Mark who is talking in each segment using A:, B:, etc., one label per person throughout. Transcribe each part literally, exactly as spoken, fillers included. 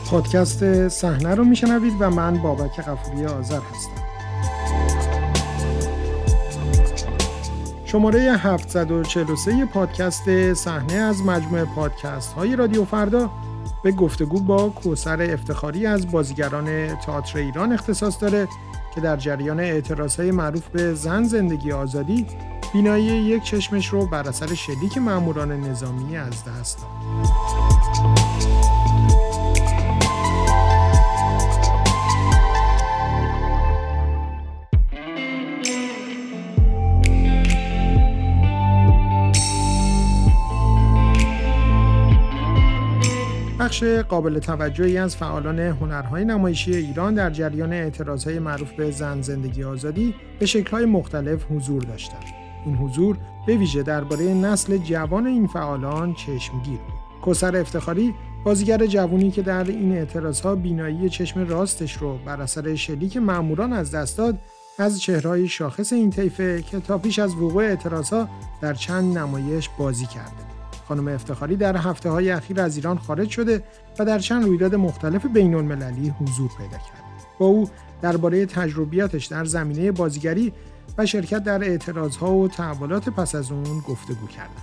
A: پادکست صحنه رو میشنوید و من بابک غفوری آذر هستم. شماره هفتصد و چهل و سه پادکست صحنه از مجموعه پادکست های رادیو فردا به گفتگو با کوثر افتخاری از بازیگران تئاتر ایران اختصاص داره که در جریان اعتراضهای معروف به زن زندگی آزادی بینایی یک چشمش رو بر اثر شلیک ماموران نظامی از دست داد. بخش قابل توجهی از فعالان هنرهای نمایشی ایران در جریان اعتراضهای معروف به زن زندگی آزادی به شکل‌های مختلف حضور داشتند. این حضور به ویژه درباره نسل جوان این فعالان چشمگیر بود. کوثر افتخاری، بازیگر جوانی که در این اعتراضها بینایی چشم راستش رو بر اثر شلیک ماموران از دست داد، از چهره‌های شاخص این طیفه که تا پیش از وقوع اعتراضها در چند نمایش بازی کرده. خانم افتخاری در هفته‌های اخیر از ایران خارج شده و در چند رویداد مختلف بین‌المللی حضور پیدا کرد. با او درباره تجربیاتش در زمینه بازیگری و شرکت در اعتراضها و تحولات پس از اون گفتگو کردم.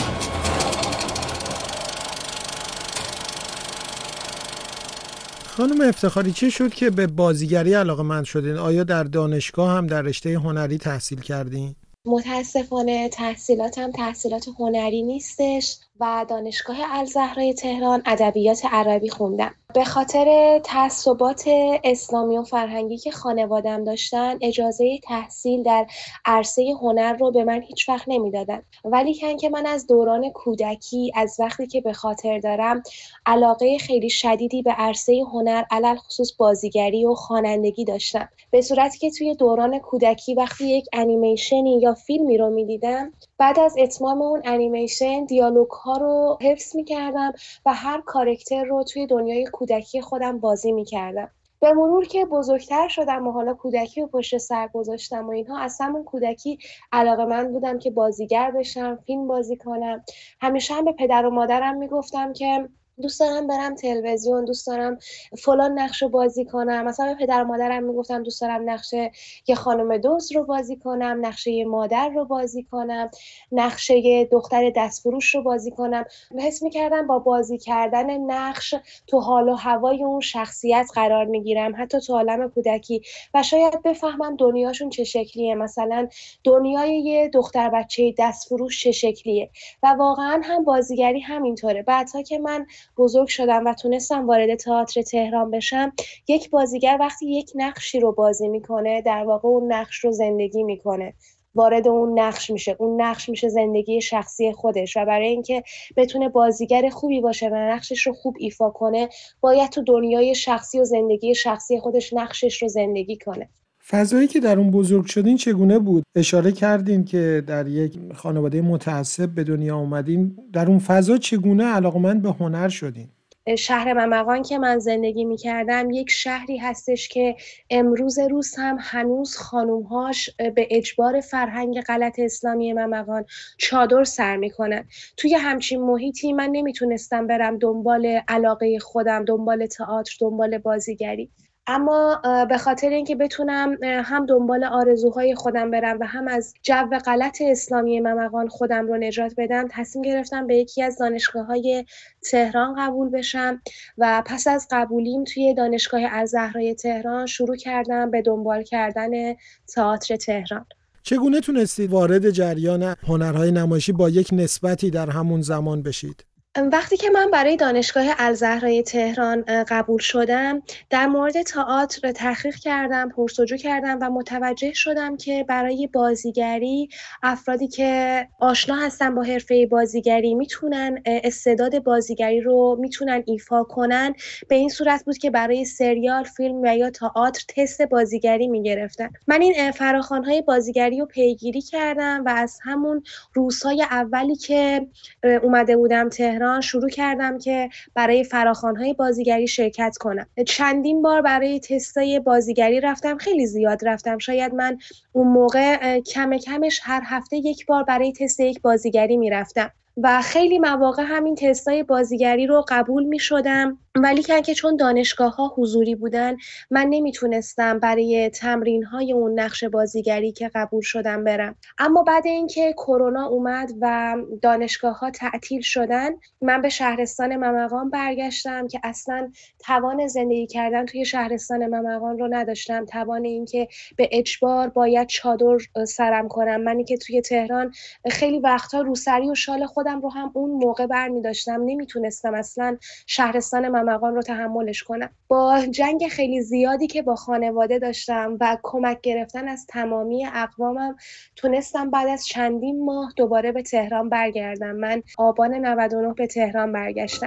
A: خانم افتخاری، چه شد که به بازیگری علاقه‌مند شدین؟ آیا در دانشگاه هم در رشته هنری تحصیل کردین؟
B: متاسفانه تحصیلاتم تحصیلات هنری نیستش و دانشگاه الزهرای تهران ادبیات عربی خوندم. به خاطر تعصبات اسلامی و فرهنگی که خانواده‌ام داشتن اجازه تحصیل در عرصه هنر رو به من هیچ وقت نمیدادن. ولی کن که من از دوران کودکی، از وقتی که به خاطر دارم، علاقه خیلی شدیدی به عرصه هنر علل خصوص بازیگری و خوانندگی داشتم. به صورتی که توی دوران کودکی وقتی یک انیمیشنی یا فیلمی رو میدیدم، بعد از اتمام اون انیمیشن دیالوگ ها رو حفظ میکردم و هر کاراکتر رو توی دنیای کودکی خودم بازی میکردم. به مرور که بزرگتر شدم و حالا کودکی رو پشت سر گذاشتم و اینها، از همون کودکی علاقه‌مند بودم که بازیگر بشم، فیلم بازی کنم. همیشه هم به پدر و مادرم میگفتم که دوست دارم برم تلویزیون، دوست دارم فلان نقش رو بازی کنم. مثلا به پدر و مادرم میگفتم دوست دارم نقش یه خانم دزد رو بازی کنم، نقش یه مادر رو بازی کنم، نقش یه دختر دستفروش رو بازی کنم. حس میکردم با بازی کردن نقش تو حال و هوای اون شخصیت قرار میگیرم، حتی تو عالم کودکی، و شاید بفهمم دنیاشون چه شکلیه، مثلا دنیای یه دختر بچه دستفروش چه شکلیه. و واقعا هم بازیگری همینطوره. بعدها که من بزرگ شدم و تونستم وارد تئاتر تهران بشم، یک بازیگر وقتی یک نقشی رو بازی میکنه، در واقع اون نقش رو زندگی میکنه، وارد اون نقش میشه، اون نقش میشه زندگی شخصی خودش. و برای اینکه بتونه بازیگر خوبی باشه و نقشش رو خوب ایفا کنه، باید تو دنیای شخصی و زندگی شخصی خودش نقشش رو زندگی کنه.
A: فضایی که در اون بزرگ شدین چگونه بود؟ اشاره کردین که در یک خانواده متعصب به دنیا اومدین. در اون فضا چگونه علاقمند به هنر شدین؟
B: شهر ممقان که من زندگی می‌کردم یک شهری هستش که امروز روز هم هنوز خانوم‌هاش به اجبار فرهنگ غلط اسلامی ممقان چادر سر می‌کنن. توی همچین محیطی من نمیتونستم برم دنبال علاقه خودم، دنبال تئاتر، دنبال بازیگری. اما به خاطر اینکه بتونم هم دنبال آرزوهای خودم برم و هم از جو غلط اسلامی ممقان خودم رو نجات بدم، تصمیم گرفتم به یکی از دانشگاه‌های تهران قبول بشم و پس از قبولیم توی دانشگاه الزهرای تهران شروع کردم به دنبال کردن تئاتر تهران.
A: چگونه تونستید وارد جریان هنرهای نمایشی با یک نسبتی در همون زمان بشید؟
B: وقتی که من برای دانشگاه الزهرای تهران قبول شدم، در مورد تئاتر تحقیق کردم، پرسجو کردم و متوجه شدم که برای بازیگری افرادی که آشنا هستن با حرفه بازیگری میتونن استعداد بازیگری رو میتونن ایفا کنن. به این صورت بود که برای سریال، فیلم و یا تئاتر تست بازیگری میگرفتن. من این فراخوان‌های بازیگری رو پیگیری کردم و از همون روزهای اولی که اومده بودم تهران شروع کردم که برای فراخوان‌های بازیگری شرکت کنم. چندین بار برای تستای بازیگری رفتم، خیلی زیاد رفتم. شاید من اون موقع کم کمش هر هفته یک بار برای تست یک بازیگری میرفتم و خیلی مواقع همین تستای بازیگری رو قبول میشدم ولی که که چون دانشگاه ها حضوری بودن من نمیتونستم برای تمرین های اون نقش بازیگری که قبول شدم برم. اما بعد اینکه کرونا اومد و دانشگاه ها تعطیل شدن من به شهرستان ممقان برگشتم که اصلا توان زندگی کردن توی شهرستان ممقان رو نداشتم، توان اینکه به اجبار باید چادر سرم کنم. منی که توی تهران خیلی وقتا روسری و شال خودم رو هم اون موقع برمی داشتم، نمیتونستم اصلا شهرستان مقام رو تحملش کنم. با جنگ خیلی زیادی که با خانواده داشتم و کمک گرفتن از تمامی اقوامم تونستم بعد از چندین ماه دوباره به تهران برگردم. من آبان نود و نه به تهران برگشتم.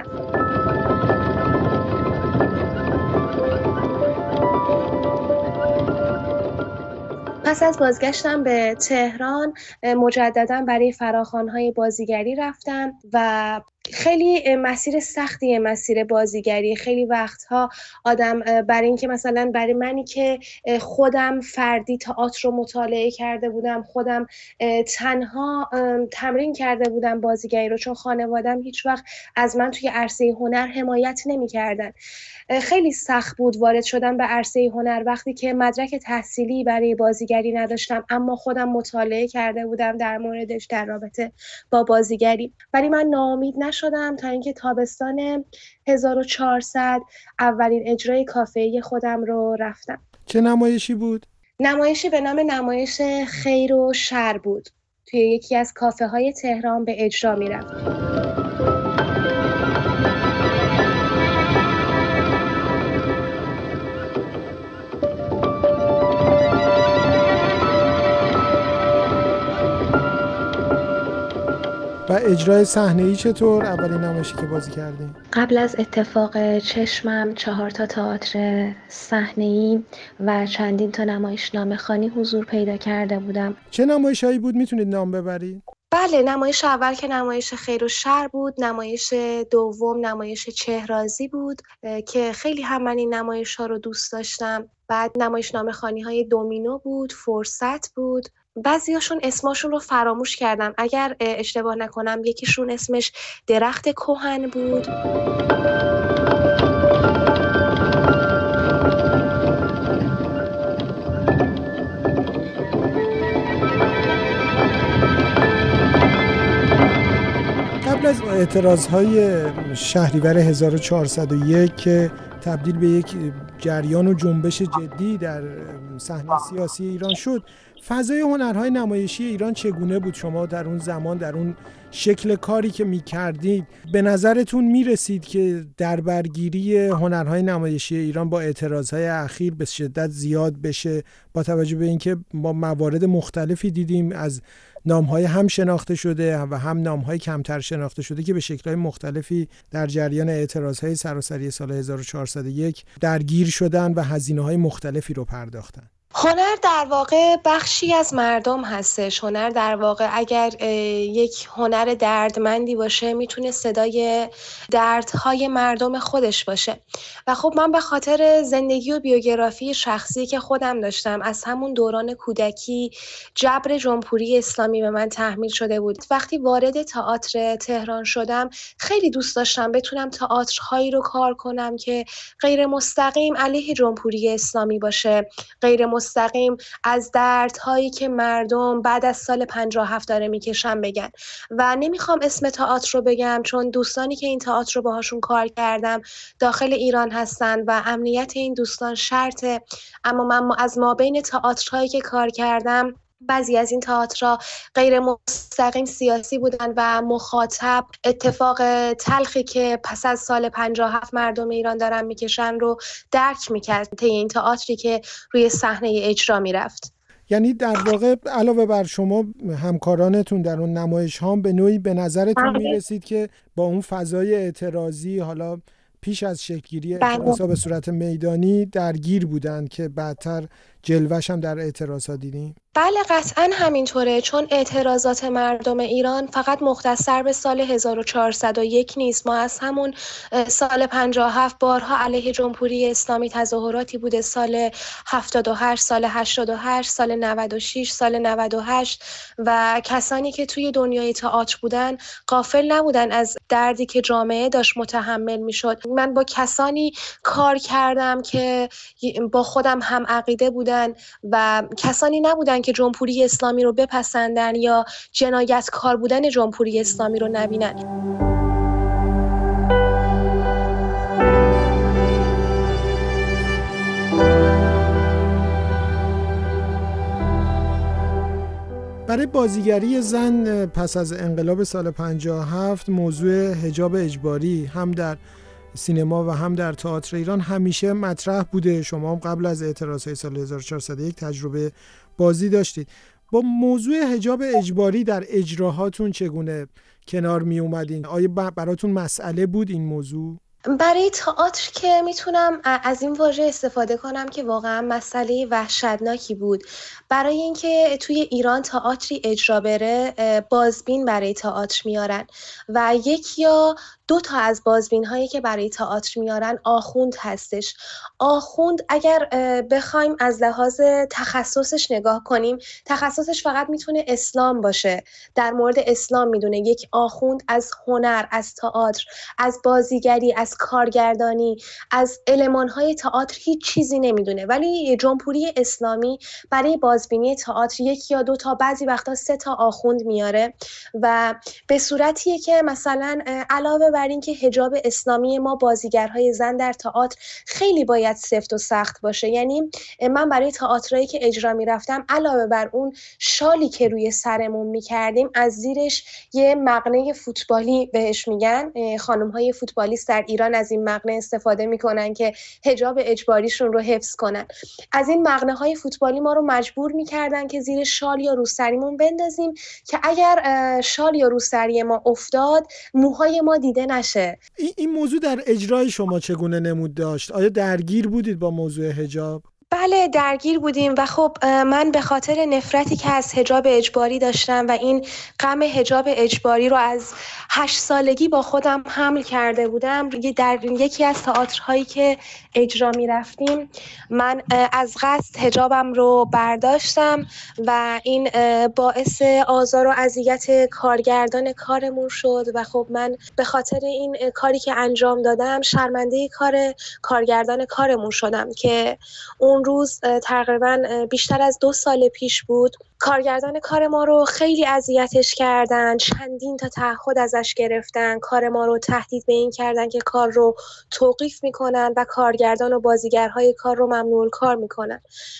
B: پس از بازگشتم به تهران مجددا برای فراخوان‌های بازیگری رفتم و خیلی مسیر سختیه مسیر بازیگری. خیلی وقتها آدم برای اینکه مثلا برای منی که خودم فردی تئاتر رو مطالعه کرده بودم، خودم تنها تمرین کرده بودم بازیگری رو، چون خانوادم هیچ وقت از من توی عرصه هنر حمایت نمی‌کردن، خیلی سخت بود وارد شدن به عرصه هنر وقتی که مدرک تحصیلی برای بازیگری نداشتم اما خودم مطالعه کرده بودم در موردش در رابطه با بازیگری. ولی من ناامید نشدم تا اینکه تابستان هزار و چهارصد اولین اجرای کافه‌ای خودم رو رفتم.
A: چه نمایشی بود؟
B: نمایشی به نام نمایش خیر و شر بود. توی یکی از کافه های تهران به اجرا می رفتم.
A: و اجرای صحنه‌ای چطور؟ اولین نمایشی که بازی کردیم؟
B: قبل از اتفاق چشمم چهار تا تئاتر صحنه‌ای و چندین تا نمایشنامه خوانی حضور پیدا کرده بودم.
A: چه نمایش‌هایی بود؟ میتونید نام ببرید؟
B: بله، نمایش اول که نمایش خیر و شر بود، نمایش دوم نمایش چهرازی بود که خیلی هم من این نمایش ها رو دوست داشتم. بعد نمایشنامه خوانی های دومینو بود، فرصت بود. بعضیاشون اسماشون رو فراموش کردم، اگر اشتباه نکنم یکیشون اسمش درخت کهن بود.
A: قبل از اعتراضهای شهریور هزار و چهارصد و یک که تبدیل به یک جریان و جنبش جدی در صحنه سیاسی ایران شد، فضای هنرهای نمایشی ایران چگونه بود؟ شما در اون زمان در اون شکل کاری که می‌کردید به نظرتون می‌رسید که در برگیری هنرهای نمایشی ایران با اعتراضهای اخیر به شدت زیاد بشه، با توجه به اینکه ما موارد مختلفی دیدیم از نام‌های هم شناخته شده و هم نام‌های کمتر شناخته شده که به شکل‌های مختلفی در جریان اعتراضهای سراسری سال هزار و چهارصد و یک درگیر شدن و هزینه‌های مختلفی رو پرداختن؟
B: هنر در واقع بخشی از مردم هستش. هنر در واقع اگر یک هنر دردمندی باشه میتونه صدای دردهای مردم خودش باشه. و خب من به خاطر زندگی و بیوگرافی شخصی که خودم داشتم از همون دوران کودکی جبر جمهوری اسلامی به من تحمیل شده بود. وقتی وارد تئاتر تهران شدم خیلی دوست داشتم بتونم تئاترهایی رو کار کنم که غیر مستقیم علیه جمهوری اسلامی باشه، غیر مستقیم از دردهایی که مردم بعد از سال پنجاه و هفت داره میکشن بگن. و نمیخوام اسم تئاتر رو بگم چون دوستانی که این تئاتر رو باهاشون کار کردم داخل ایران هستن و امنیت این دوستان شرطه. اما من از مابین تئاترهایی که کار کردم بعضی از این تئاترها غیر مستقیم سیاسی بودن و مخاطب اتفاق تلخی که پس از سال پنجاه و هفت مردم ایران دارن میکشن رو درک میکرد طی این تئاتری که روی صحنه اجرا میرفت.
A: یعنی در واقع علاوه بر شما همکارانتون در اون نمایش ها به نوعی به نظرتون میرسید که با اون فضای اعتراضی حالا پیش از شکل‌گیری اعتراضا به صورت میدانی درگیر بودند که بعدتر جلوه‌ش هم در اعتراضات دیدیم؟
B: بله قطعا همینطوره، چون اعتراضات مردم ایران فقط مختصر به سال هزار و چهارصد و یک نیست. ما از همون سال پنجاه و هفت بارها علیه جمهوری اسلامی تظاهراتی بوده، سال هفتاد و هشت، سال هشتاد و هشت، سال نود و شش، سال نود و هشت و کسانی که توی دنیای تئاتر بودن غافل نبودن از دردی که جامعه داشت متحمل میشد. من با کسانی کار کردم که با خودم هم عقیده بودن و کسانی نبودن که جمهوری اسلامی رو بپسندن یا جنایتکار بودن جمهوری اسلامی رو نبینن.
A: برای بازیگری زن پس از انقلاب سال پنجاه و هفت موضوع حجاب اجباری هم در سینما و هم در تئاتر ایران همیشه مطرح بوده. شما هم قبل از اعتراضهای سال هزار و چهارصد و یک تجربه بازی داشتید. با موضوع حجاب اجباری در اجراهاتون چگونه کنار می اومدین؟ آیا براتون مسئله بود این موضوع؟
B: برای تئاتر که میتونم از این واژه استفاده کنم که واقعا مسئله وحشتناکی بود. برای اینکه توی ایران تئاتری اجرا بره بازبین برای تئاتر میارن و یک یا دو تا از بازبین هایی که برای تئاتر میارن آخوند هستش. آخوند اگر بخوایم از لحاظ تخصصش نگاه کنیم، تخصصش فقط میتونه اسلام باشه، در مورد اسلام میدونه. یک آخوند از هنر، از تئاتر، از بازیگری، از کارگردانی، از المان‌های تئاتر هیچ چیزی نمیدونه. ولی جمهوری اسلامی برای بازبینی تئاتر یک یا دو تا، بعضی وقتا سه تا آخوند میاره و به صورتیه که مثلا علاوه بر این که حجاب اسلامی ما بازیگرهای زن در تئاتر خیلی باید سفت و سخت باشه. یعنی من برای تئاترایی که اجرا میرفتم علاوه بر اون شالی که روی سرمون میکردیم، از زیرش یه مقنعه فوتبالی بهش میگن، خانم‌های فوتبالیست در ایران از این مقنعه استفاده میکنن که حجاب اجباریشون رو حفظ کنن. از این مقنعه‌های فوتبالی ما رو مجبور میکردن که زیر شال یا روسریمون بندازیم که اگر شال یا روسری ما افتاد موهای ما دیده نشه.
A: این موضوع در اجرای شما چگونه نمود داشت؟ آیا درگیر بودید با موضوع حجاب؟
B: بله درگیر بودیم و خب من به خاطر نفرتی که از حجاب اجباری داشتم و این غم حجاب اجباری رو از هشت سالگی با خودم حمل کرده بودم، در یکی از تئاترهایی که اجرا می رفتیم من از قصد حجابم رو برداشتم و این باعث آزار و اذیت کارگردان کارمون شد و خب من به خاطر این کاری که انجام دادم شرمنده کار کارگردان کارمون شدم که اون روز تقریبا بیشتر از دو سال پیش بود. کارگردان کار ما رو خیلی اذیتش کردن، چندین تا تعهد ازش گرفتن، کار ما رو تهدید به این کردن که کار رو توقیف میکنن و کارگردان و بازیگرهای کار رو ممنوع کار میکنن.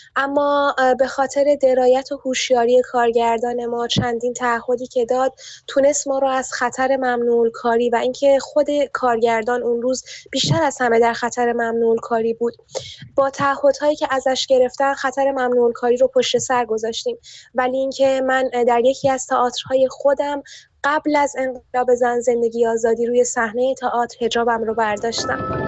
B: اما به خاطر درایت و هوشیاری کارگردان ما چندین تعهدی که داد تونست ما رو از خطر ممنوع کاری و اینکه خود کارگردان اون روز بیشتر از همه در خطر ممنوع کاری بود، با تعهدهایی که ازش گرفتن خطر ممنوع کاری رو پشت سر گذاشتیم. ولی اینکه من در یکی از تئاترهای خودم قبل از انقلاب زن زندگی آزادی روی صحنه تئاتر حجابم رو برداشتم.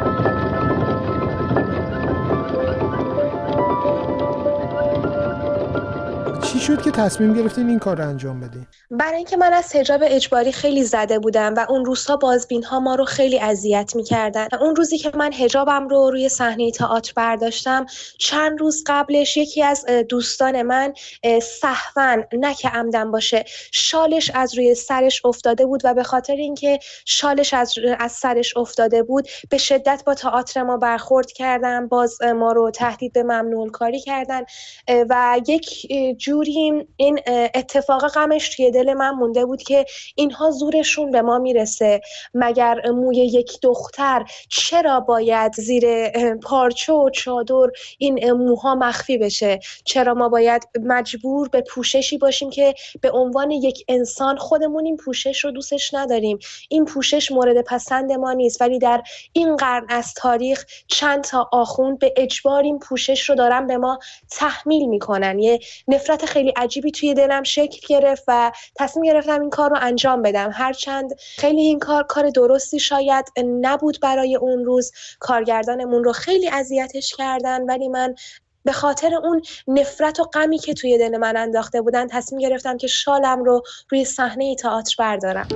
A: چی شد که تصمیم گرفتین این کار رو انجام بدین؟
B: برای اینکه من از حجاب اجباری خیلی زده بودم و اون روزها بازبین‌ها ما رو خیلی اذیت می‌کردن. اون روزی که من حجابم رو روی صحنه تئاتر برداشتم، چند روز قبلش یکی از دوستان من سهواً، نه که عمدن باشه، شالش از روی سرش افتاده بود و به خاطر اینکه شالش از از سرش افتاده بود به شدت با تئاتر ما برخورد کردن، باز ما رو تهدید به ممنوع کاری کردن و یک جوری این اتفاق غمش توی دل من مونده بود که اینها زورشون به ما میرسه. مگر موی یک دختر چرا باید زیر پارچه و چادر این موها مخفی بشه؟ چرا ما باید مجبور به پوششی باشیم که به عنوان یک انسان خودمون این پوشش رو دوستش نداریم؟ این پوشش مورد پسند ما نیست، ولی در این قرن از تاریخ چند تا آخوند به اجبار این پوشش رو دارن به ما تحمیل میکنن. یه نفرت خیلی عجیبی توی دلم شکل گرفت و تصمیم گرفتم این کار رو انجام بدم. هرچند خیلی این کار کار درستی شاید نبود برای اون روز، کارگردانمون رو خیلی اذیتش کردن، ولی من به خاطر اون نفرت و غمی که توی دل من انداخته بودن تصمیم گرفتم که شالم رو روی صحنه تئاتر بردارم.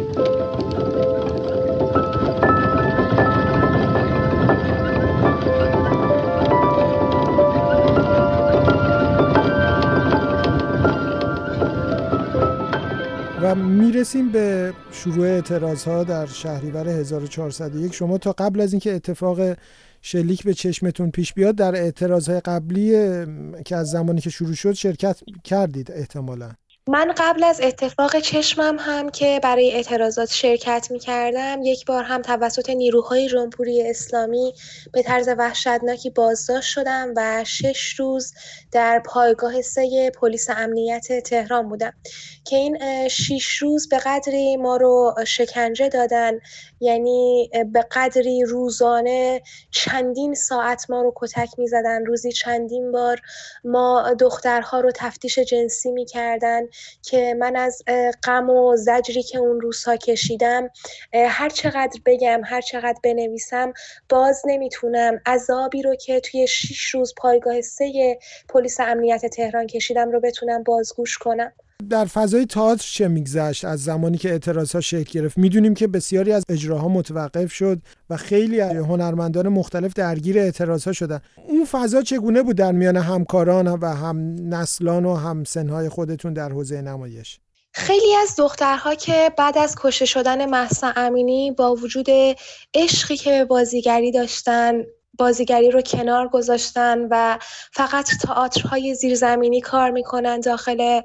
A: و میرسیم به شروع اعتراضها در شهریور هزار و چهارصد و یک. شما تا قبل از اینکه اتفاق شلیک به چشمتون پیش بیاد در اعتراضهای قبلی که از زمانی که شروع شد شرکت کردید احتمالاً.
B: من قبل از اتفاق چشمم هم که برای اعتراضات شرکت می کردم یک بار هم توسط نیروهای جمهوری اسلامی به طرز وحشتناکی بازداشت شدم و شش روز در پایگاه سه پلیس امنیت تهران بودم که این شش روز به قدری ما رو شکنجه دادن، یعنی به قدری روزانه چندین ساعت ما رو کتک می زدن، روزی چندین بار ما دخترها رو تفتیش جنسی می کردن که من از غم و زجری که اون روزها کشیدم هر چقدر بگم، هر چقدر بنویسم باز نمیتونم عذابی رو که توی شش روز پایگاه سه پلیس امنیت تهران کشیدم رو بتونم بازگوش کنم.
A: در فضای تئاتر چه میگذشت از زمانی که اعتراضها شکل گرفت؟ میدونیم که بسیاری از اجراها متوقف شد و خیلی از هنرمندان مختلف درگیر اعتراضها شدن. اون فضا چگونه بود در میان همکاران و هم نسلان و هم سنهای خودتون در حوزه نمایش؟
B: خیلی از دخترها که بعد از کشته شدن مهسا امینی با وجود عشقی که به بازیگری داشتن، بازیگری رو کنار گذاشتن و فقط تئاترهای زیرزمینی کار میکنن داخل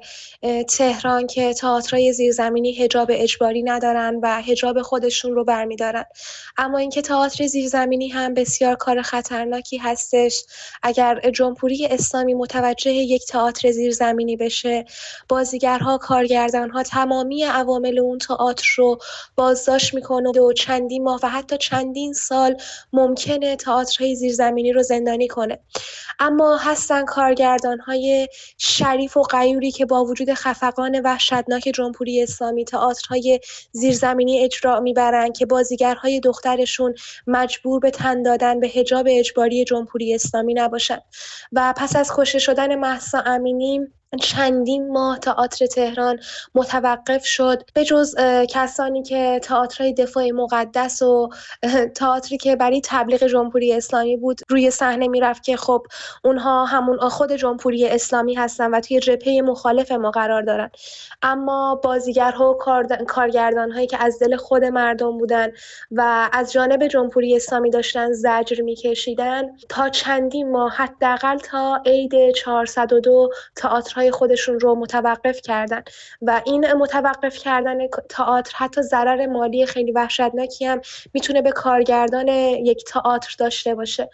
B: تهران که تئاترهای زیرزمینی حجاب اجباری ندارن و حجاب خودشون رو برمیدارن. اما اینکه تئاتر زیرزمینی هم بسیار کار خطرناکی هستش. اگر جمهوری اسلامی متوجه یک تئاتر زیرزمینی بشه، بازیگرها، کارگردانها، تمامی عوامل اون تئاتر رو بازداشت میکنه و چندین ماه و حتی چندین سال ممکنه تئاترهای زیرزمینی رو زندانی کنه. اما هستن کارگردان‌های شریف و غیوری که با وجود خفقان وحشتناک جمهوری اسلامی تئاترهای زیرزمینی اجرا میبرن که بازیگرهای دخترشون مجبور به تن دادن به حجاب اجباری جمهوری اسلامی نباشن. و پس از کشته شدن مهسا امینی چندین ماه تئاتر تهران متوقف شد، به جز کسانی که تئاترهای دفاع مقدس و تئاتری که برای تبلیغ جمهوری اسلامی بود روی صحنه میرفت که خب اونها همون خود جمهوری اسلامی هستن و توی جبهه مخالف ما قرار دارن. اما بازیگرها و کارگردان‌هایی که از دل خود مردم بودن و از جانب جمهوری اسلامی داشتن زجر میکشیدن تا چندین ماه، حداقل تا عید چهارصد و دو تئاتر های خودشون رو متوقف کردن و این متوقف کردن تئاتر حتی ضرر مالی خیلی وحشتناکی هم میتونه به کارگردان یک تئاتر داشته باشه.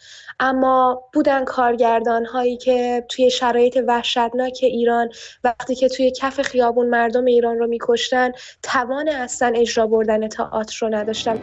B: اما بودن کارگردان هایی که توی شرایط وحشتناک ایران وقتی که توی کف خیابون مردم ایران رو میکشتن توان اصلا اجرا بردن تئاتر رو نداشتن.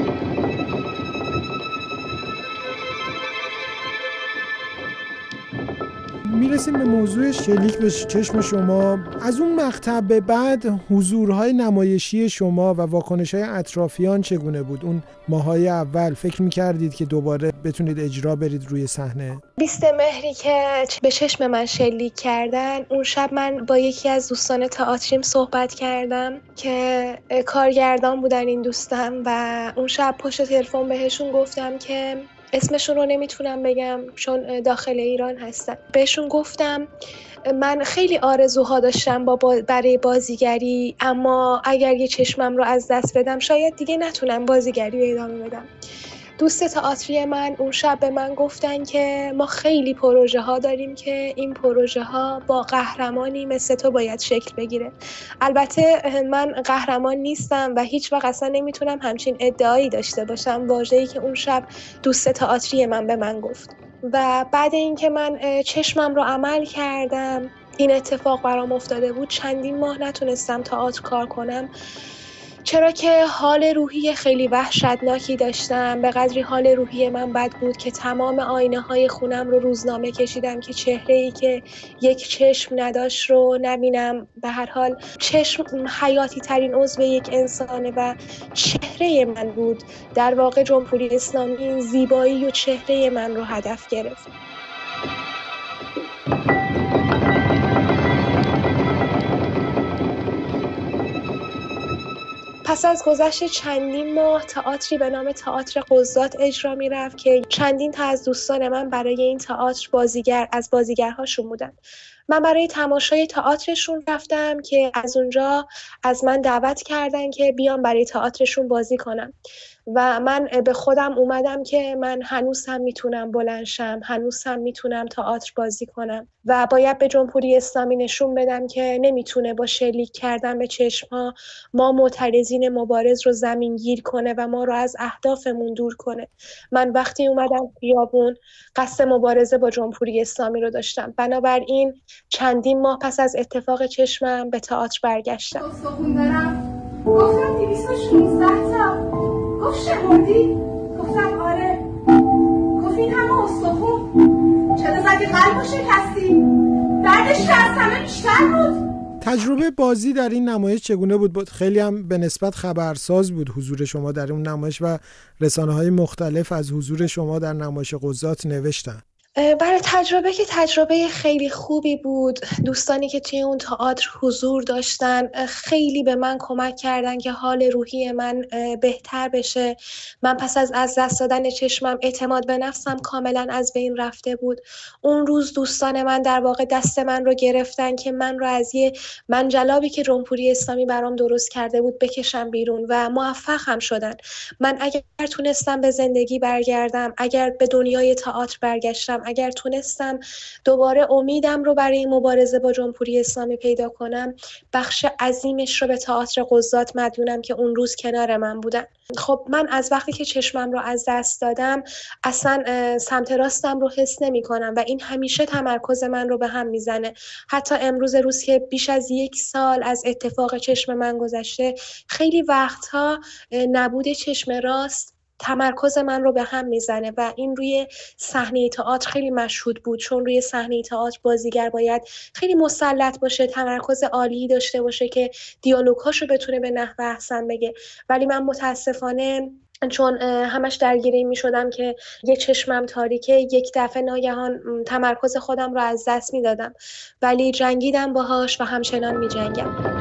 A: میرسیم به موضوع شلیک به چشم شما. از اون مقطع به بعد حضورهای نمایشی شما و واکنش‌های اطرافیان چگونه بود؟ اون ماهای اول فکر می‌کردید که دوباره بتونید اجرا برید روی صحنه؟
B: بیست مهری که به چشم من شلیک کردن، اون شب من با یکی از دوستان تئاتریم صحبت کردم که کارگردان بودن این دوستم و اون شب پشت تلفن بهشون گفتم که اسمشون رو نمیتونم بگم چون داخل ایران هستن. بهشون گفتم من خیلی آرزوها داشتم با برای بازیگری، اما اگر یه چشمم رو از دست بدم شاید دیگه نتونم بازیگری رو ادامه بدم. دوست تئاتری من اون شب به من گفتن که ما خیلی پروژه ها داریم که این پروژه ها با قهرمانی مثل تو باید شکل بگیره. البته من قهرمان نیستم و هیچ وقت اصلا نمیتونم همچین ادعایی داشته باشم، واژه‌ای که اون شب دوست تئاتری من به من گفت. و بعد اینکه من چشمم رو عمل کردم، این اتفاق برام افتاده بود، چندین ماه نتونستم تئاتر کار کنم، چرا که حال روحی خیلی وحشتناکی داشتم. به قدری حال روحی من بد بود که تمام آینه های خونم رو روزنامه کشیدم که چهره‌ای که یک چشم نداشت رو نبینم. به هر حال چشم حیاتی ترین عضو یک انسانه و چهره من بود. در واقع جمهوری اسلامی زیبایی و چهره من رو هدف گرفت. پس از گذشت چندین ماه تئاتری به نام تئاتر قضات اجرا می‌رفت که چندین تا از دوستان من برای این تئاتر بازیگر از بازیگرهاشون بودن. من برای تماشای تئاترشون رفتم که از اونجا از من دعوت کردن که بیام برای تئاترشون بازی کنم و من به خودم اومدم که من هنوز هم میتونم بلند شم، هنوز هم میتونم تئاتر بازی کنم و باید به جمهوری اسلامی نشون بدم که نمیتونه با شلیک کردن به چشم‌ها ما معترضین مبارز رو زمینگیر کنه و ما رو از اهدافمون دور کنه. من وقتی اومدم خیابون قصد مبارزه با جمهوری اسلامی رو داشتم. بنابراین چندین ماه پس از اتفاق چشمم به تئاتر برگشتم.
C: استخون دارم. گفتم دویست و شانزده تا. گفت شمردی؟ گفتم آره. گفت این همه استخون. چرا زدی قلبو شکستی؟ دردش که از همه بیشتر بود.
A: تجربه بازی در این نمایش چگونه بود؟ خیلی هم به نسبت خبرساز بود حضور شما در اون نمایش و رسانه‌های مختلف از حضور شما در نمایش قضات نوشتن.
B: برای تجربه که تجربه خیلی خوبی بود. دوستانی که توی اون تئاتر حضور داشتن خیلی به من کمک کردن که حال روحی من بهتر بشه. من پس از از دست دادن چشمم اعتماد به نفسم کاملا از بین رفته بود. اون روز دوستان من در واقع دست من رو گرفتن که من رو از یه منجلابی که جمهوری اسلامی برام درست کرده بود بکشم بیرون و موفق هم شدن. من اگر تونستم به زندگی برگردم، اگر به دنیای تئاتر برگشتم، اگر تونستم دوباره امیدم رو برای مبارزه با جمهوری اسلامی پیدا کنم، بخش عظیمش رو به تئاتر قضات مدیونم که اون روز کنار من بودن. خب من از وقتی که چشمم رو از دست دادم اصلا سمت راستم رو حس نمی کنم و این همیشه تمرکز من رو به هم میزنه. حتی امروز روز که بیش از یک سال از اتفاق چشم من گذشته، خیلی وقتها نبود چشم راست تمرکز من رو به هم میزنه و این روی صحنه تئاتر خیلی مشهود بود، چون روی صحنه تئاتر بازیگر باید خیلی مسلط باشه، تمرکز عالی داشته باشه که دیالوگ‌هاشو بتونه به نحو احسن بگه. ولی من متاسفانه چون همش درگیر این میشدم که یه چشمم تاریکه، یک دفعه ناگهان تمرکز خودم رو از دست میدادم، ولی جنگیدم باهاش و همچنان میجنگم.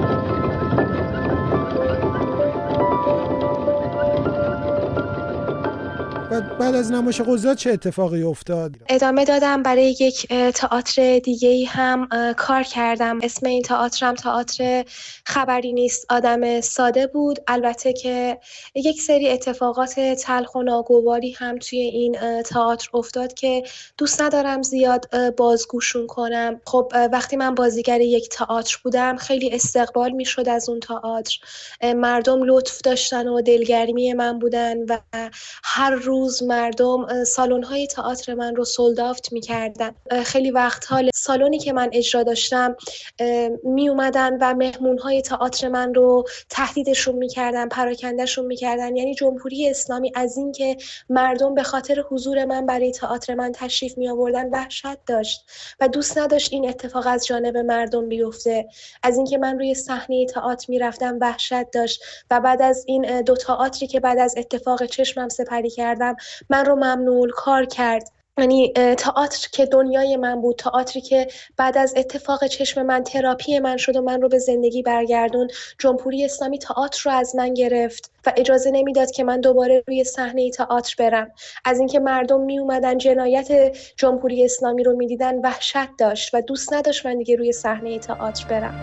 A: بعد از نمایش قضات چه اتفاقی افتاد؟
B: ادامه دادم، برای یک تئاتر دیگه‌ای هم کار کردم. اسم این تئاترم تئاتر خبری نیست آدم ساده بود. البته که یک سری اتفاقات تلخ و ناگواری هم توی این تئاتر افتاد که دوست ندارم زیاد بازگوشون کنم. خب وقتی من بازیگر یک تئاتر بودم خیلی استقبال میشد از اون تئاتر، مردم لطف داشتن و دلگرمی من بودن و هر روز مردم سالن‌های تئاتر من رو سولد آوت می‌کردن. خیلی وقت‌ها سالونی که من اجرا داشتم می اومدن و مهمون‌های تئاتر من رو تهدیدشون می‌کردن، پراکنده‌شون می‌کردن. یعنی جمهوری اسلامی از این که مردم به خاطر حضور من برای تئاتر من تشریف می‌آوردن وحشت داشت و دوست نداشت این اتفاق از جانب مردم بیفته. از این که من روی صحنه تئاتر می‌رفتم وحشت داشت و بعد از این دو تئاتری که بعد از اتفاق چشمم سپری کردم من رو ممنوع کار کرد. یعنی تئاتر که دنیای من بود، تئاتری که بعد از اتفاق چشم من تراپی من شد و من رو به زندگی برگردون، جمهوری اسلامی تئاتر رو از من گرفت و اجازه نمیداد که من دوباره روی صحنه تئاتر برم. از اینکه مردم می اومدن جنایت جمهوری اسلامی رو میدیدن وحشت داشت و دوست نداشت من دیگه روی صحنه تئاتر برم.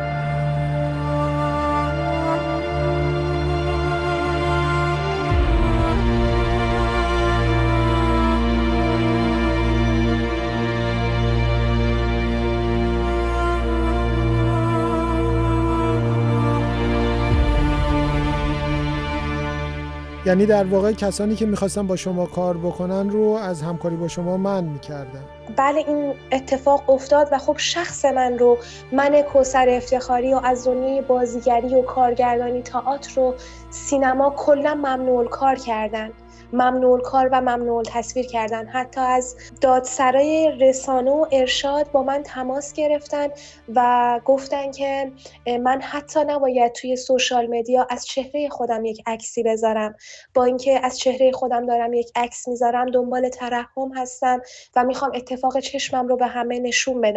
A: یعنی در واقع کسانی که میخواستن با شما کار بکنن رو از همکاری با شما منع میکردن؟
B: بله این اتفاق افتاد و خب شخص من رو، من کوثر افتخاری و از دنیای بازیگری و کارگردانی تئاتر و سینما کلا ممنوع کار کردن، ممنوع کار و ممنوع تصویر کردن. حتی از دادسرای رسانه و ارشاد با من تماس گرفتن و گفتن که من حتی نباید توی سوشال مدیا از چهره خودم یک عکسی بذارم، با اینکه از چهره خودم دارم یک عکس میذارم دنبال ترحم هستم و میخوام اتفاق چشمم رو به همه نشون بدم.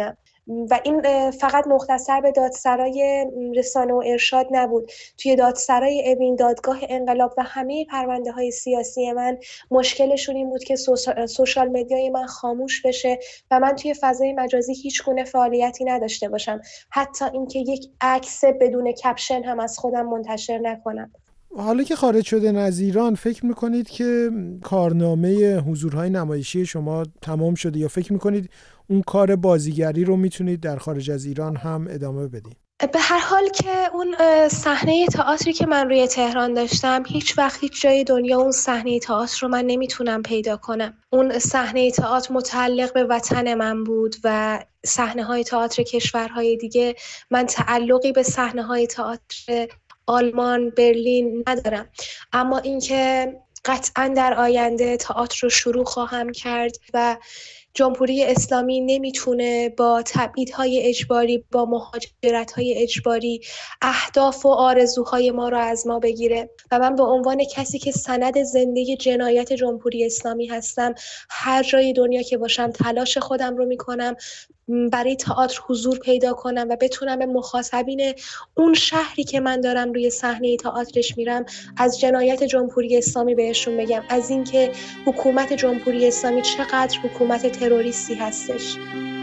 B: و این فقط مختصر به دادسرای رسانه و ارشاد نبود. توی دادسرای اوین، دادگاه انقلاب و همه پرونده های سیاسی من مشکلشون این بود که سوشال مدیای من خاموش بشه و من توی فضای مجازی هیچ گونه فعالیتی نداشته باشم، حتی اینکه یک عکس بدون کپشن هم از خودم منتشر نکنم.
A: حالا که خارج شدن از ایران، فکر میکنید که کارنامه حضورهای نمایشی شما تمام شده یا فکر میکنید اون کار بازیگری رو میتونید در خارج از ایران هم ادامه بدید؟
B: به هر حال که اون صحنه تئاتری که من روی تهران داشتم، هیچ وقت هیچ جای دنیا اون صحنه تئاتر رو من نمیتونم پیدا کنم. اون صحنه تئاتر متعلق به وطن من بود و صحنه‌های تئاتر کشورهای دیگه من تعلقی به صحنه‌های تئاتر آلمان، برلین ندارم. اما اینکه قطعاً در آینده تئاتر رو شروع خواهم کرد و جمهوری اسلامی نمیتونه با تبعیدهای اجباری، با مهاجرت‌های اجباری اهداف و آرزوهای ما رو از ما بگیره و من به عنوان کسی که سند زنده جنایت جمهوری اسلامی هستم، هر جای دنیا که باشم تلاش خودم رو میکنم برای تئاتر حضور پیدا کنم و بتونم به مخاطبین اون شهری که من دارم روی صحنه تئاترش میرم از جنایت جمهوری اسلامی بهشون بگم، از اینکه حکومت جمهوری اسلامی چقدر حکومت تروریستی هستش.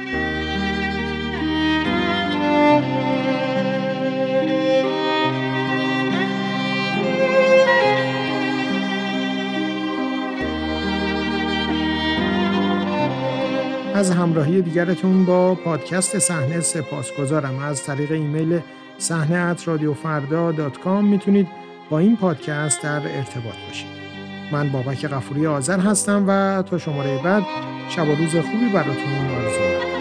A: از همراهی دیگرتون با پادکست صحنه سپاسگزارم. از طریق ایمیل صحنه ات رادیو فردا دات کام میتونید با این پادکست در ارتباط باشید. من بابک غفوری آذر هستم و تا شماره بعد شب و روز خوبی براتون آرزو می‌کنم.